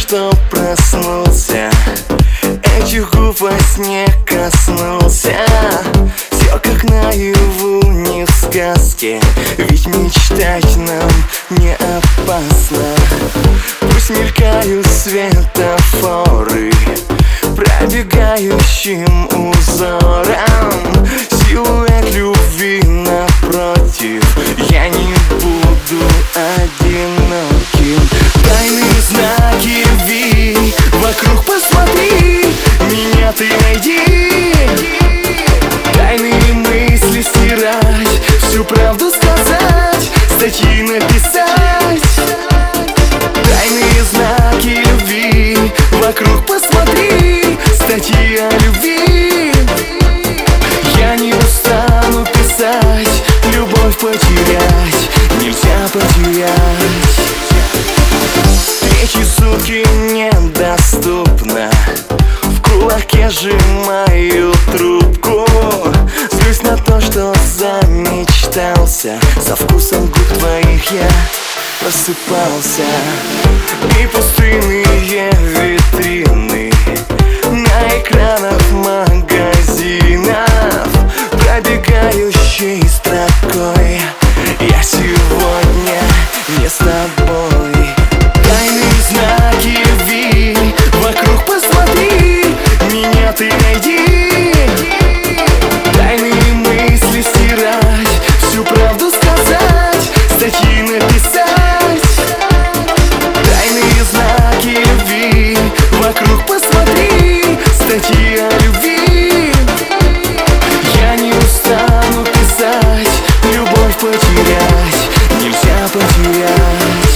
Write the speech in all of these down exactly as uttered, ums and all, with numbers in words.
что проснулся, этих губ во сне коснулся. Все как наяву, не в сказке, ведь мечтать нам не опасно. Пусть мелькают светофоры пробегающим узором, силуэт любви напротив, я не буду одиноким. Тайные знаки любви вокруг посмотри, меня ты найди. Тайные мысли стирать, всю правду сказать, статьи написать. Тайные знаки любви вокруг посмотри, статьи о любви. Я не устану писать, любовь потерять нельзя потерять. Третьи сутки недоступно, в кулаке сжимаю трубку. Злюсь на то, что замечтался, со вкусом губ твоих я просыпался. И пустынные витрины на экранах магазинов, пробегающей строкой, я сегодня не с тобой. Тайные знаки любви вокруг посмотри, меня ты найди. Тайные мысли стирать, всю правду сказать, статьи написать. Тайные знаки любви вокруг посмотри, статьи о любви. Я не устану писать, любовь потерять нельзя потерять.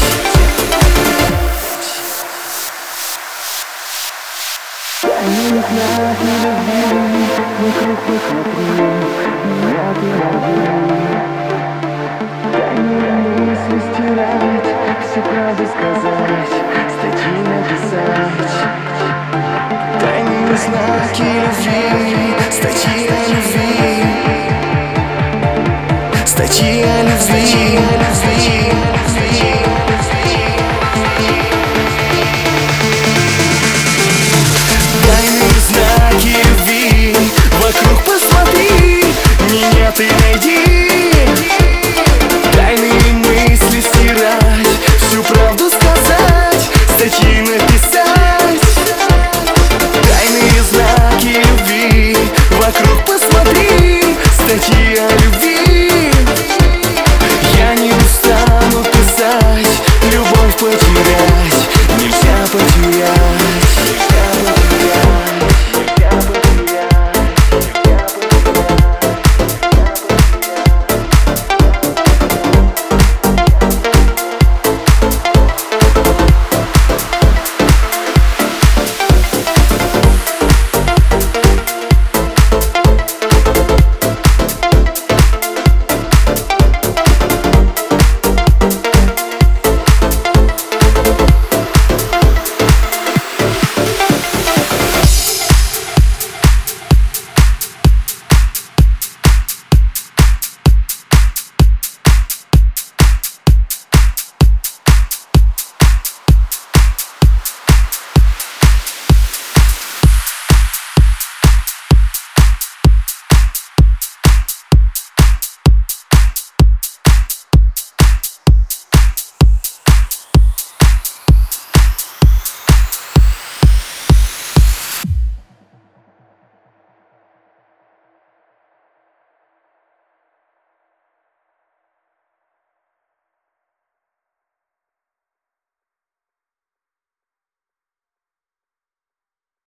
Тайные знаки любви вокруг посмотри, меня ты найди. Тайные мысли стирать, всю правду сказать, статьи написать. Тайные знаки любви, статьи о любви. Статьи о любви, о любви. Тайные знаки любви вокруг посмотри, меня ты найди. Тайные мысли стирать, всю правду сказать, статьи написать. Тайные знаки любви вокруг посмотри, статьи о любви.